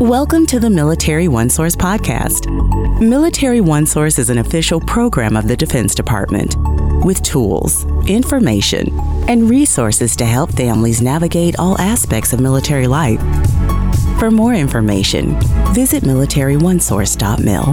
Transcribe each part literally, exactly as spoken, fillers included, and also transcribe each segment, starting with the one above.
Welcome to the Military OneSource podcast. Military OneSource is an official program of the Defense Department with tools, information, and resources to help families navigate all aspects of military life. For more information, visit military one source dot mil.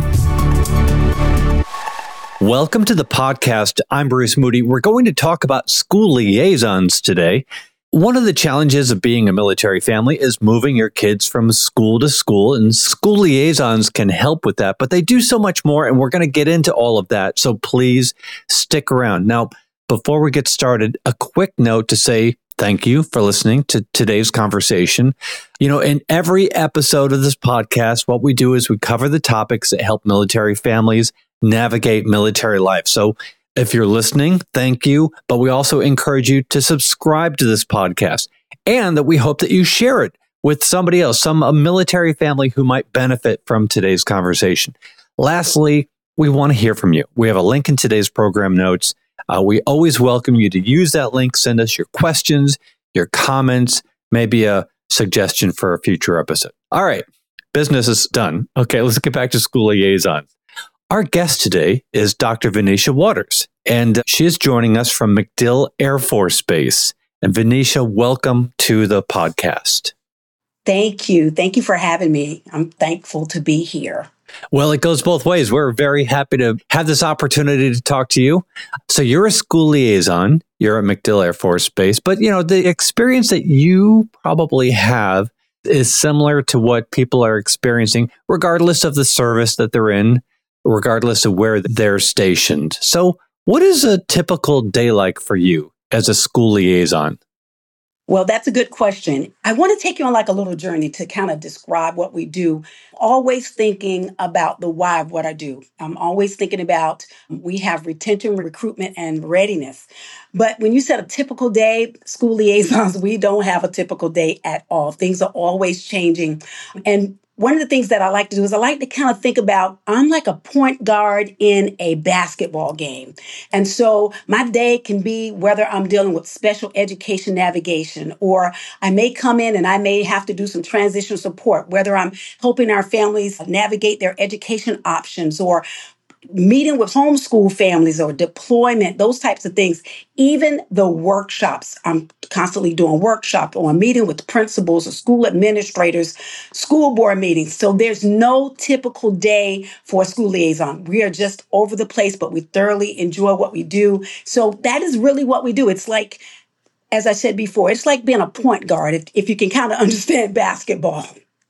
Welcome to the podcast. I'm Bruce Moody. We're going to talk about school liaisons today. One of the challenges of being a military family is moving your kids from school to school, and school liaisons can help with that, but they do so much more, and we're going to get into all of that, so please stick around. Now, before we get started, a quick note to say thank you for listening to today's conversation. You know, in every episode of this podcast, what we do is we cover the topics that help military families navigate military life. So if you're listening, thank you. But we also encourage you to subscribe to this podcast, and that we hope that you share it with somebody else, some a military family who might benefit from today's conversation. Lastly, we want to hear from you. We have a link in today's program notes. Uh, we always welcome you to use that link. Send us your questions, your comments, maybe a suggestion for a future episode. All right, business is done. Okay, let's get back to school liaisons. Our guest today is Doctor Venetia Waters, and she is joining us from MacDill Air Force Base. And Venetia, welcome to the podcast. Thank you. Thank you for having me. I'm thankful to be here. Well, it goes both ways. We're very happy to have this opportunity to talk to you. So you're a school liaison. You're at MacDill Air Force Base, but you know, the experience that you probably have is similar to what people are experiencing, regardless of the service that they're in, regardless of where they're stationed. So what is a typical day like for you as a school liaison? Well, that's a good question. I want to take you on like a little journey to kind of describe what we do. Always thinking about the why of what I do. I'm always thinking about we have retention, recruitment, and readiness. But when you said a typical day, school liaisons, we don't have a typical day at all. Things are always changing. And one of the things that I like to do is I like to kind of think about, I'm like a point guard in a basketball game. And so my day can be whether I'm dealing with special education navigation, or I may come in and I may have to do some transition support, whether I'm helping our families navigate their education options, or meeting with homeschool families, or deployment, those types of things. Even the workshops, I'm constantly doing workshops, or I'm meeting with principals or school administrators, school board meetings. So there's no typical day for a school liaison. We are just over the place, but we thoroughly enjoy what we do. So that is really what we do. It's like, as I said before, it's like being a point guard, if, if you can kind of understand basketball.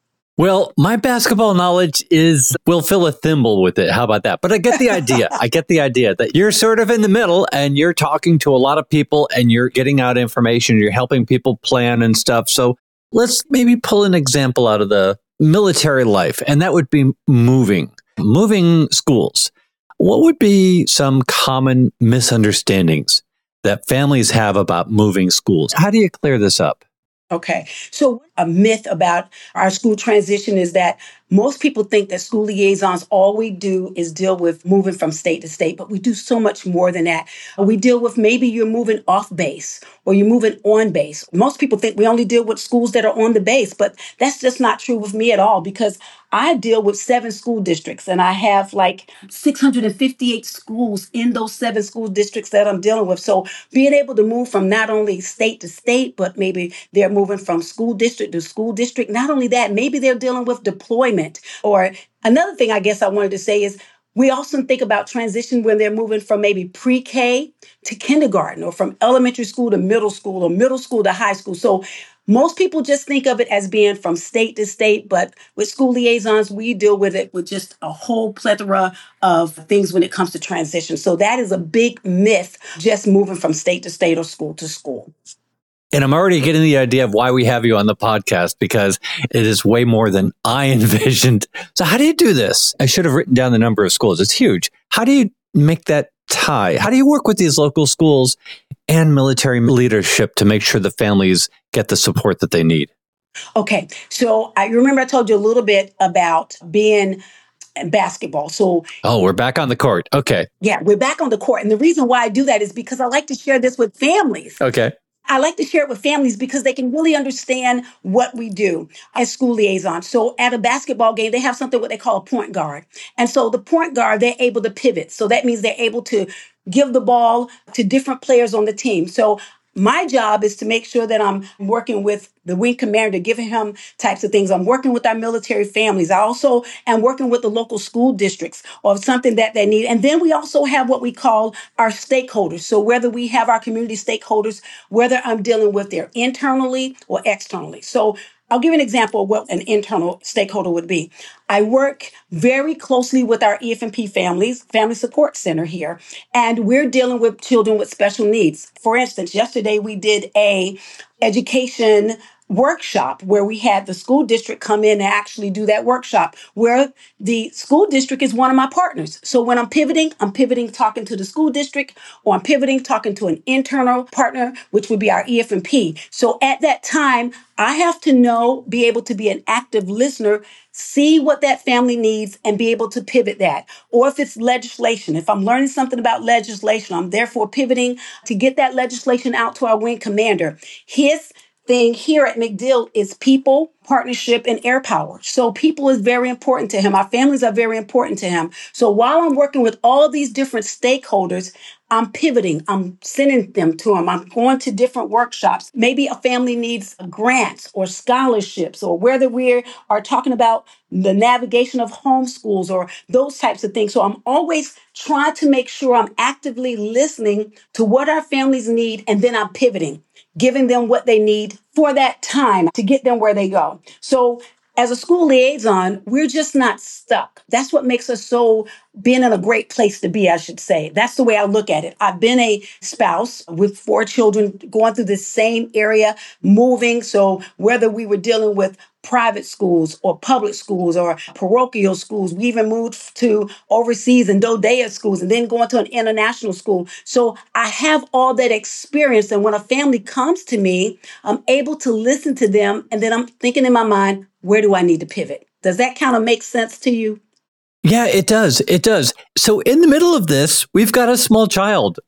Well, my basketball knowledge is, we'll fill a thimble with it. How about that? But I get the idea. I get the idea that you're sort of in the middle and you're talking to a lot of people and you're getting out information. You're helping people plan and stuff. So let's maybe pull an example out of the military life, and that would be moving, moving schools. What would be some common misunderstandings that families have about moving schools? How do you clear this up? Okay. So a myth about our school transition is that most people think that school liaisons, all we do is deal with moving from state to state, but we do so much more than that. We deal with maybe you're moving off base or you're moving on base. Most people think we only deal with schools that are on the base, but that's just not true with me at all, because I deal with seven school districts and I have like six hundred fifty-eight schools in those seven school districts that I'm dealing with. So being able to move from not only state to state, but maybe they're moving from school district to school district. Not only that, maybe they're dealing with deployment. Or another thing I guess I wanted to say is we also think about transition when they're moving from maybe pre-K to kindergarten, or from elementary school to middle school, or middle school to high school. So most people just think of it as being from state to state, but with school liaisons, we deal with it with just a whole plethora of things when it comes to transition. So that is a big myth, just moving from state to state or school to school. And I'm already getting the idea of why we have you on the podcast, because it is way more than I envisioned. So how do you do this? I should have written down the number of schools. It's huge. How do you make that tie? How do you work with these local schools and military leadership to make sure the families get the support that they need? Okay. So I remember I told you a little bit about being basketball. So, oh, we're back on the court. Okay. Yeah, we're back on the court. And the reason why I do that is because I like to share this with families. Okay. I like to share it with families because they can really understand what we do as school liaisons. So at a basketball game, they have something what they call a point guard. And so the point guard, they're able to pivot. So that means they're able to give the ball to different players on the team. So my job is to make sure that I'm working with the wing commander, giving him types of things. I'm working with our military families. I also am working with the local school districts or something that they need. And then we also have what we call our stakeholders. So whether we have our community stakeholders, whether I'm dealing with their internally or externally. So I'll give you an example of what an internal stakeholder would be. I work very closely with our E F M P families, Family Support Center here, and we're dealing with children with special needs. For instance, yesterday we did a education workshop where we had the school district come in and actually do that workshop, where the school district is one of my partners. So when I'm pivoting, I'm pivoting talking to the school district, or I'm pivoting talking to an internal partner, which would be our E F M P. So at that time, I have to know, be able to be an active listener, see what that family needs and be able to pivot that. Or if it's legislation, if I'm learning something about legislation, I'm therefore pivoting to get that legislation out to our wing commander. His thing here at MacDill is people, partnership, and air power. So people is very important to him. Our families are very important to him. So while I'm working with all these different stakeholders, I'm pivoting. I'm sending them to him. I'm going to different workshops. Maybe a family needs grants or scholarships, or whether we are talking about the navigation of homeschools or those types of things. So I'm always trying to make sure I'm actively listening to what our families need, and then I'm pivoting, giving them what they need for that time to get them where they go. So as a school liaison, we're just not stuck. That's what makes us so being in a great place to be, I should say. That's the way I look at it. I've been a spouse with four children going through the same area, moving. So whether we were dealing with private schools or public schools or parochial schools, we even moved to overseas and Dodea schools and then going to an international school. So I have all that experience. And when a family comes to me, I'm able to listen to them. And then I'm thinking in my mind, where do I need to pivot? Does that kind of make sense to you? Yeah, it does. It does. So in the middle of this, we've got a small child.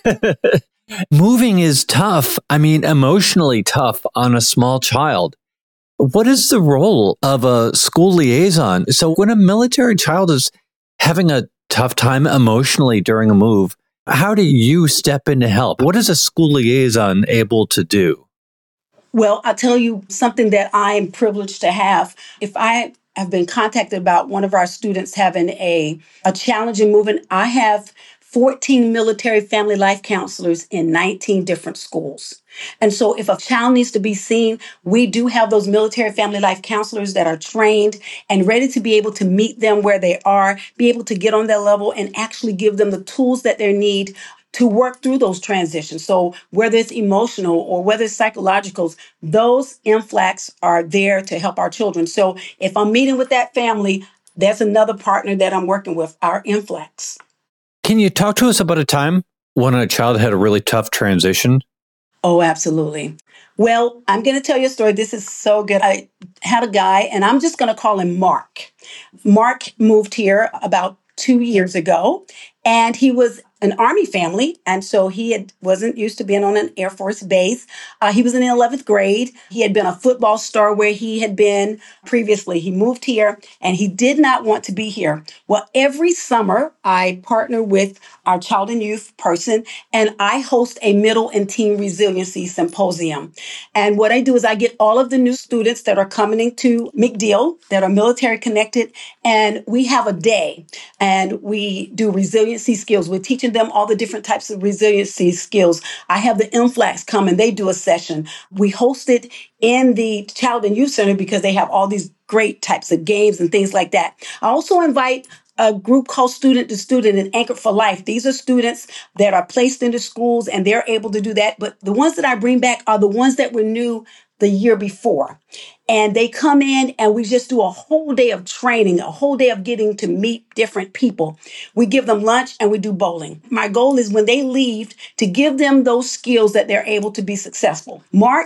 Moving is tough. I mean, emotionally tough on a small child. What is the role of a school liaison? So when a military child is having a tough time emotionally during a move, how do you step in to help? What is a school liaison able to do? Well, I'll tell you something that I am privileged to have. If I have been contacted about one of our students having a, a challenge in moving, I have fourteen military family life counselors in nineteen different schools. And so if a child needs to be seen, we do have those military family life counselors that are trained and ready to be able to meet them where they are, be able to get on their level and actually give them the tools that they need to work through those transitions. So whether it's emotional or whether it's psychological, those M FLACs are there to help our children. So if I'm meeting with that family, that's another partner that I'm working with, our M FLACs. Can you talk to us about a time when a child had a really tough transition? Oh, absolutely. Well, I'm going to tell you a story. This is so good. I had a guy, and I'm just going to call him Mark. Mark moved here about two years ago, and he was an Army family. And so he had, wasn't used to being on an Air Force base. Uh, he was in the eleventh grade. He had been a football star where he had been previously. He moved here and he did not want to be here. Well, every summer I partner with our child and youth person and I host a middle and teen resiliency symposium. And what I do is I get all of the new students that are coming into MacDill that are military connected, and we have a day and we do resiliency skills. We're teaching them all the different types of resiliency skills. I have the M FLACs come and they do a session. We host it in the Child and Youth Center because they have all these great types of games and things like that. I also invite a group called Student to Student and Anchored for Life. These are students that are placed into schools and they're able to do that. But the ones that I bring back are the ones that were new the year before. And they come in and we just do a whole day of training, a whole day of getting to meet different people. We give them lunch and we do bowling. My goal is when they leave to give them those skills that they're able to be successful. Mark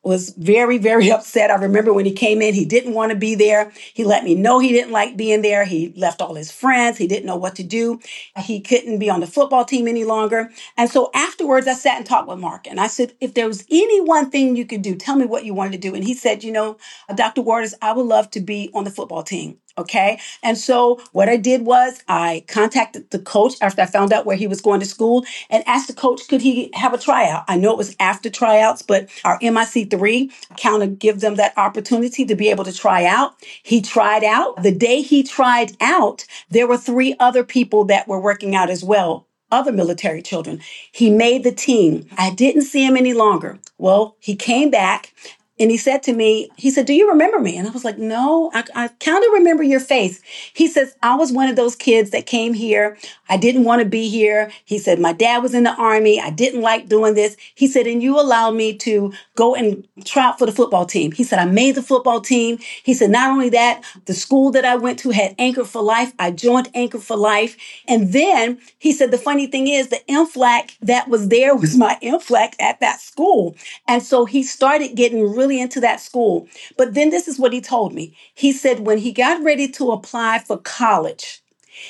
was very, very upset. I remember when he came in, he didn't want to be there. He let me know he didn't like being there. He left all his friends. He didn't know what to do. He couldn't be on the football team any longer. And so afterwards, I sat and talked with Mark. And I said, if there was any one thing you could do, tell me what you wanted to do. And he said, you know, Doctor Waters, I would love to be on the football team. Okay. And so what I did was I contacted the coach after I found out where he was going to school and asked the coach, could he have a tryout? I know it was after tryouts, but our M I C three kind of give them that opportunity to be able to try out. He tried out. The day he tried out, there were three other people that were working out as well. Other military children. He made the team. I didn't see him any longer. Well, he came back. And he said to me, he said, do you remember me? And I was like, no, I, I kind of remember your face. He says, I was one of those kids that came here. I didn't want to be here. He said, my dad was in the Army. I didn't like doing this. He said, and you allowed me to go and try out for the football team. He said, I made the football team. He said, not only that, the school that I went to had Anchor for Life. I joined Anchor for Life. And then he said, the funny thing is the M FLAC that was there was my M FLAC at that school. And so he started getting really into that school. But then this is what he told me. He said when he got ready to apply for college,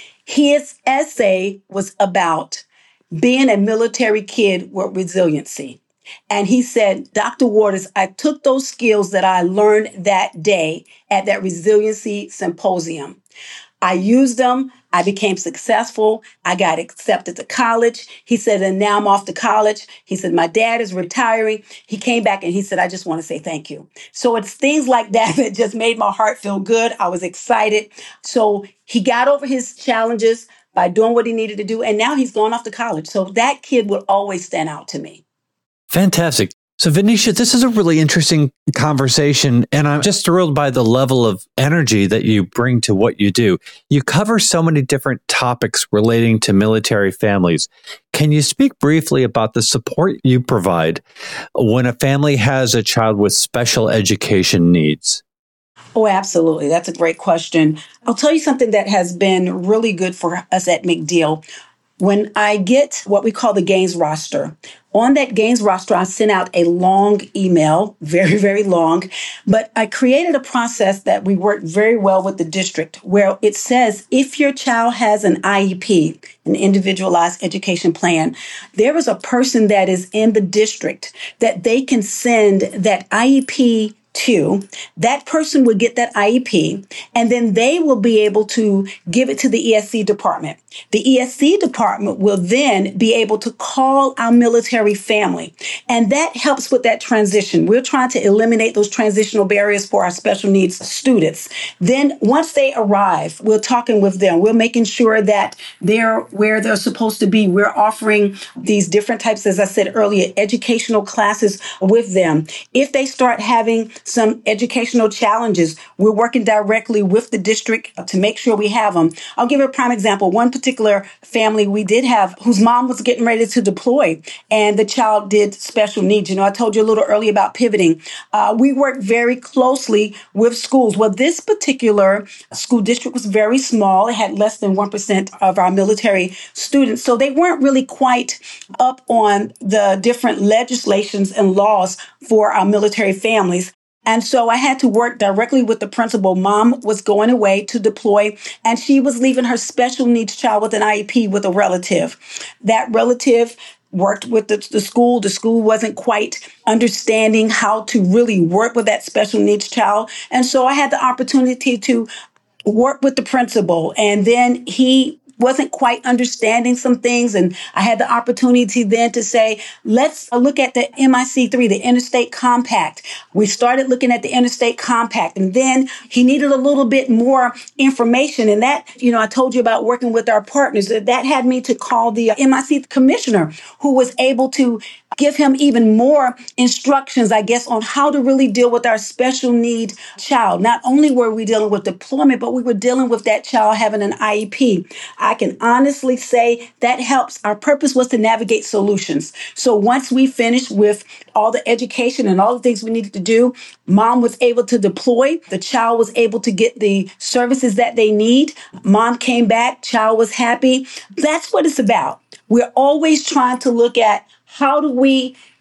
his essay was about being a military kid with resiliency. And he said, Doctor Waters, I took those skills that I learned that day at that resiliency symposium. I used them. I became successful. I got accepted to college. He said, and now I'm off to college. He said, my dad is retiring. He came back and he said, I just want to say thank you. So it's things like that that just made my heart feel good. I was excited. So he got over his challenges by doing what he needed to do. And now he's gone off to college. So that kid will always stand out to me. Fantastic. So, Venetia, this is a really interesting conversation, and I'm just thrilled by the level of energy that you bring to what you do. You cover so many different topics relating to military families. Can you speak briefly about the support you provide when a family has a child with special education needs? Oh, absolutely. That's a great question. I'll tell you something that has been really good for us at McDill. When I get what we call the Gaines roster, on that Gaines roster, I sent out a long email, very, very long, but I created a process that we work very well with the district where it says if your child has an I E P, an individualized education plan, there is a person that is in the district that they can send that I E P to. That person would get that I E P, and then they will be able to give it to the E S C department. The E S C department will then be able to call our military family, and that helps with that transition. We're trying to eliminate those transitional barriers for our special needs students. Then once they arrive, we're talking with them. We're making sure that they're where they're supposed to be. We're offering these different types, as I said earlier, educational classes with them. If they start having some educational challenges, we're working directly with the district to make sure we have them. I'll give you a prime example. One particular family we did have whose mom was getting ready to deploy, and the child did special needs. You know, I told you a little earlier about pivoting. Uh, we worked very closely with schools. Well, this particular school district was very small. It had less than one percent of our military students. So they weren't really quite up on the different legislations and laws for our military families. And so I had to work directly with the principal. Mom was going away to deploy, and she was leaving her special needs child with an I E P with a relative. That relative worked with the, the school. The school wasn't quite understanding how to really work with that special needs child. And so I had the opportunity to work with the principal, and then he wasn't quite understanding some things. And I had the opportunity then to say, let's look at the M I C three, the Interstate Compact. We started looking at the Interstate Compact, and then he needed a little bit more information. And that, you know, I told you about working with our partners. That had me to call the M I C commissioner, who was able to give him even more instructions, I guess, on how to really deal with our special need child. Not only were we dealing with deployment, but we were dealing with that child having an I E P. I can honestly say that helps. Our purpose was to navigate solutions. So once we finished with all the education and all the things we needed to do, mom was able to deploy. The child was able to get the services that they need. Mom came back. Child was happy. That's what it's about. We're always trying to look at how do we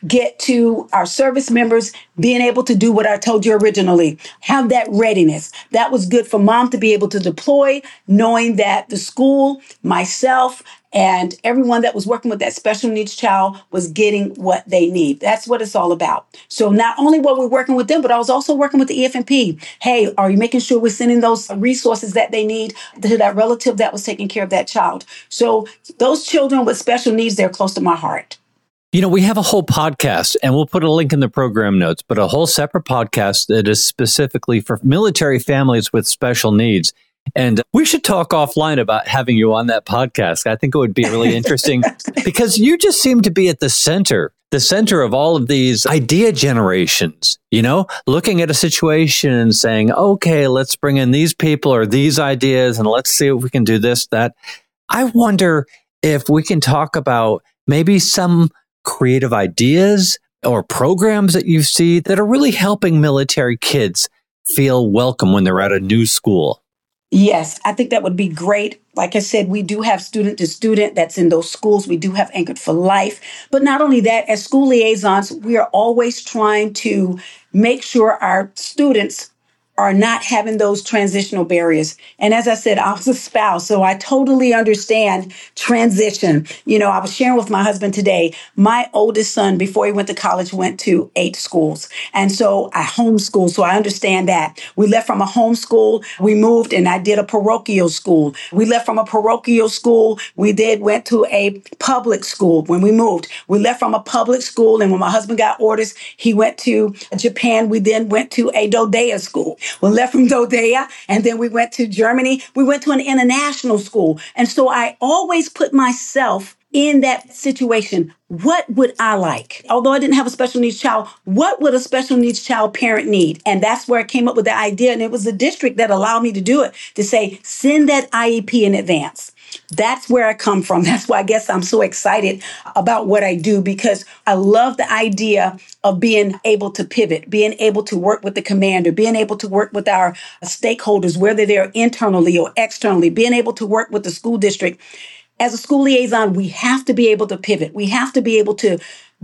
get to our service members being able to do what I told you originally, have that readiness. That was good for mom to be able to deploy, knowing that the school, myself, and everyone that was working with that special needs child was getting what they need. That's what it's all about. So not only were we working with them, but I was also working with the E F M P. Hey, are you making sure we're sending those resources that they need to that relative that was taking care of that child? So those children with special needs, they're close to my heart. You know, we have a whole podcast, and we'll put a link in the program notes, but a whole separate podcast that is specifically for military families with special needs. And we should talk offline about having you on that podcast. I think it would be really interesting because you just seem to be at the center, the center of all of these idea generations, you know, looking at a situation and saying, okay, let's bring in these people or these ideas and let's see if we can do this, that. I wonder if we can talk about maybe some creative ideas or programs that you see that are really helping military kids feel welcome when they're at a new school. Yes, I think that would be great. Like I said, we do have student to student that's in those schools. We do have Anchored for Life. But not only that, as school liaisons, we are always trying to make sure our students are not having those transitional barriers. And as I said, I was a spouse, so I totally understand transition. You know, I was sharing with my husband today, my oldest son, before he went to college, went to eight schools. And so I homeschooled, so I understand that. We left from a homeschool, we moved and I did a parochial school. We left from a parochial school, we did went to a public school when we moved. We left from a public school, and when my husband got orders, he went to Japan. We then went to a Dodea school. We left from Dodea, and then we went to Germany. We went to an international school. And so I always put myself in that situation. What would I like? Although I didn't have a special needs child, what would a special needs child parent need? And that's where I came up with the idea. And it was the district that allowed me to do it, to say, send that I E P in advance. That's where I come from. That's why I guess I'm so excited about what I do, because I love the idea of being able to pivot, being able to work with the commander, being able to work with our stakeholders, whether they're internally or externally, being able to work with the school district. As a school liaison, we have to be able to pivot. We have to be able to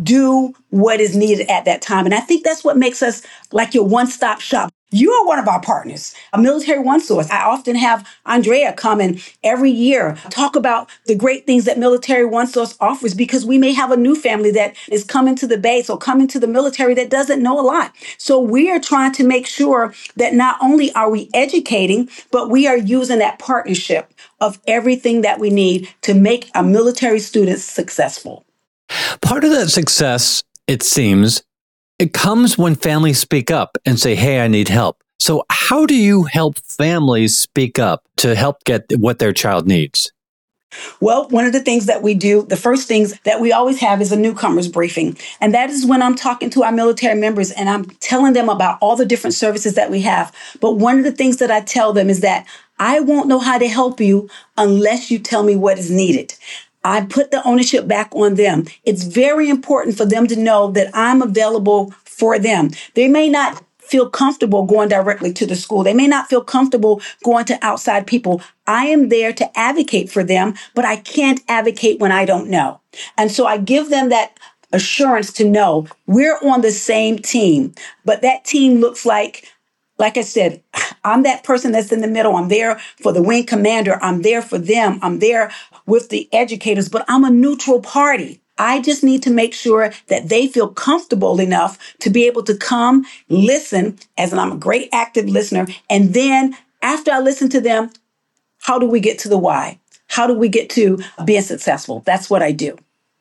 do what is needed at that time. And I think that's what makes us like your one-stop shop. You are one of our partners, a Military One Source. I often have Andrea come in every year, talk about the great things that Military One Source offers, because we may have a new family that is coming to the base or coming to the military that doesn't know a lot. So we are trying to make sure that not only are we educating, but we are using that partnership of everything that we need to make our military students successful. Part of that success, it seems, it comes when families speak up and say, hey, I need help. So how do you help families speak up to help get what their child needs? Well, one of the things that we do, the first things that we always have is a newcomers briefing. And that is when I'm talking to our military members and I'm telling them about all the different services that we have. But one of the things that I tell them is that I won't know how to help you unless you tell me what is needed. I put the ownership back on them. It's very important for them to know that I'm available for them. They may not feel comfortable going directly to the school. They may not feel comfortable going to outside people. I am there to advocate for them, but I can't advocate when I don't know. And so I give them that assurance to know we're on the same team, but that team looks like Like I said, I'm that person that's in the middle. I'm there for the wing commander. I'm there for them. I'm there with the educators, but I'm a neutral party. I just need to make sure that they feel comfortable enough to be able to come, listen, as I'm a great active listener. And then after I listen to them, how do we get to the why? How do we get to being successful? That's what I do.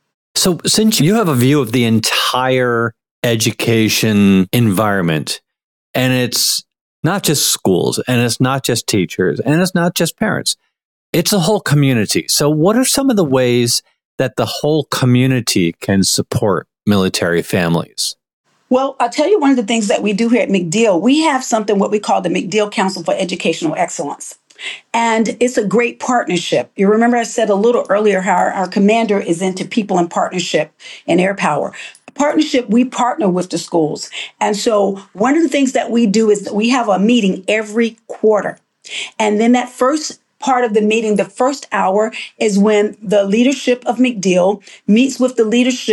So since you have a view of the entire education environment, and it's not just schools, and it's not just teachers, and it's not just parents. It's a whole community. So what are some of the ways that the whole community can support military families? Well, I'll tell you one of the things that we do here at MacDill. We have something what we call the MacDill Council for Educational Excellence. And it's a great partnership. You remember I said a little earlier how our, our commander is into people and partnership and air power. Partnership, we partner with the schools. And so one of the things that we do is that we have a meeting every quarter. And then that first part of the meeting, the first hour, is when the leadership of MacDill meets with the leadership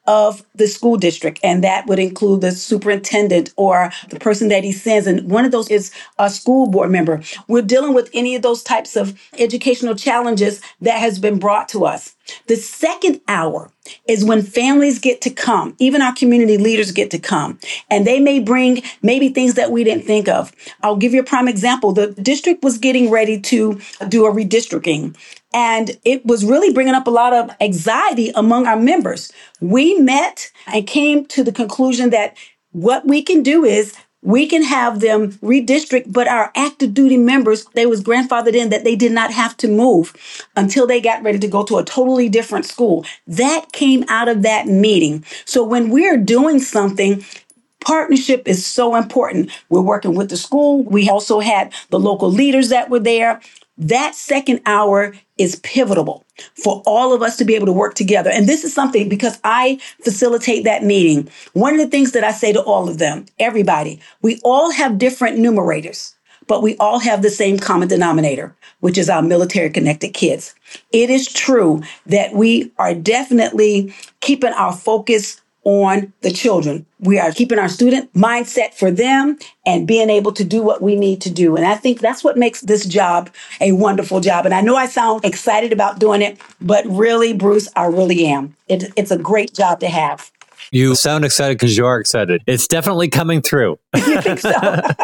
of the school district, and that would include the superintendent or the person that he sends. And one of those is a school board member. We're dealing with any of those types of educational challenges that has been brought to us. The second hour is when families get to come, even our community leaders get to come, and they may bring maybe things that we didn't think of. I'll give you a prime example. The district was getting ready to do a redistricting, and it was really bringing up a lot of anxiety among our members. We met and came to the conclusion that what we can do is we can have them redistrict, but our active duty members, they was grandfathered in that they did not have to move until they got ready to go to a totally different school. That came out of that meeting. So when we're doing something, partnership is so important. We're working with the school. We also had the local leaders that were there. That second hour is pivotal for all of us to be able to work together. And this is something, because I facilitate that meeting, one of the things that I say to all of them, everybody, we all have different numerators, but we all have the same common denominator, which is our military connected kids. It is true that we are definitely keeping our focus on the children. We are keeping our student mindset for them and being able to do what we need to do. And I think that's what makes this job a wonderful job. And I know I sound excited about doing it, but really, Bruce, I really am. It, it's a great job to have. You sound excited because you are excited. It's definitely coming through. You think so?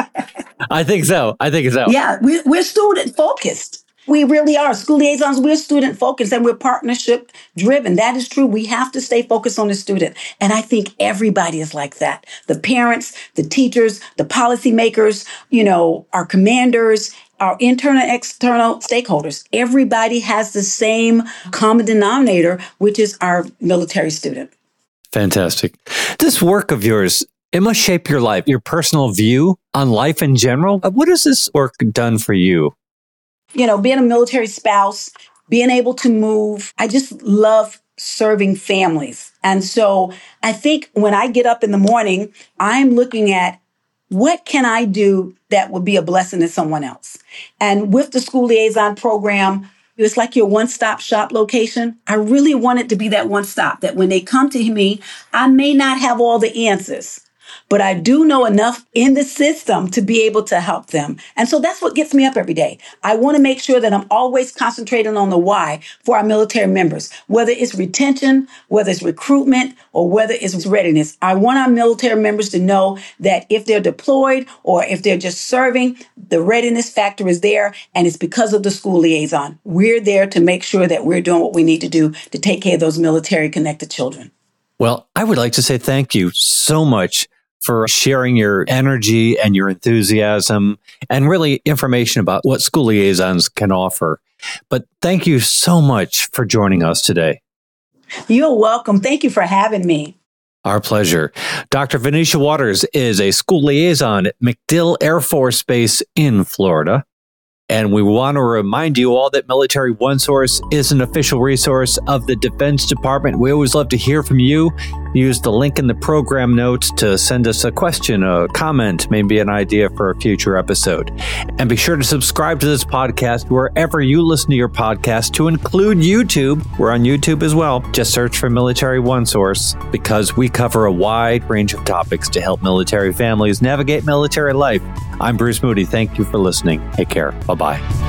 I think so. I think so. Yeah, we, we're student focused. We really are. School liaisons, we're student focused and we're partnership driven. That is true. We have to stay focused on the student. And I think everybody is like that. The parents, the teachers, the policymakers, you know, our commanders, our internal and external stakeholders. Everybody has the same common denominator, which is our military student. Fantastic. This work of yours, it must shape your life, your personal view on life in general. What has this work done for you? You know, being a military spouse, being able to move, I just love serving families. And so I think when I get up in the morning, I'm looking at what can I do that would be a blessing to someone else? And with the school liaison program, it's like your one-stop shop location. I really want it to be that one stop, that when they come to me, I may not have all the answers, but I do know enough in the system to be able to help them. And so that's what gets me up every day. I want to make sure that I'm always concentrating on the why for our military members, whether it's retention, whether it's recruitment, or whether it's readiness. I want our military members to know that if they're deployed or if they're just serving, the readiness factor is there, and it's because of the school liaison. We're there to make sure that we're doing what we need to do to take care of those military-connected children. Well, I would like to say thank you so much for sharing your energy and your enthusiasm and really information about what school liaisons can offer. But thank you so much for joining us today. You're welcome. Thank you for having me. Our pleasure. Doctor Venetia Waters is a school liaison at MacDill Air Force Base in Florida. And we want to remind you all that Military OneSource is an official resource of the Defense Department. We always love to hear from you. Use the link in the program notes to send us a question, a comment, maybe an idea for a future episode. And be sure to subscribe to this podcast wherever you listen to your podcast, to include YouTube. We're on YouTube as well. Just search for Military OneSource, because we cover a wide range of topics to help military families navigate military life. I'm Bruce Moody. Thank you for listening. Take care. Bye-bye.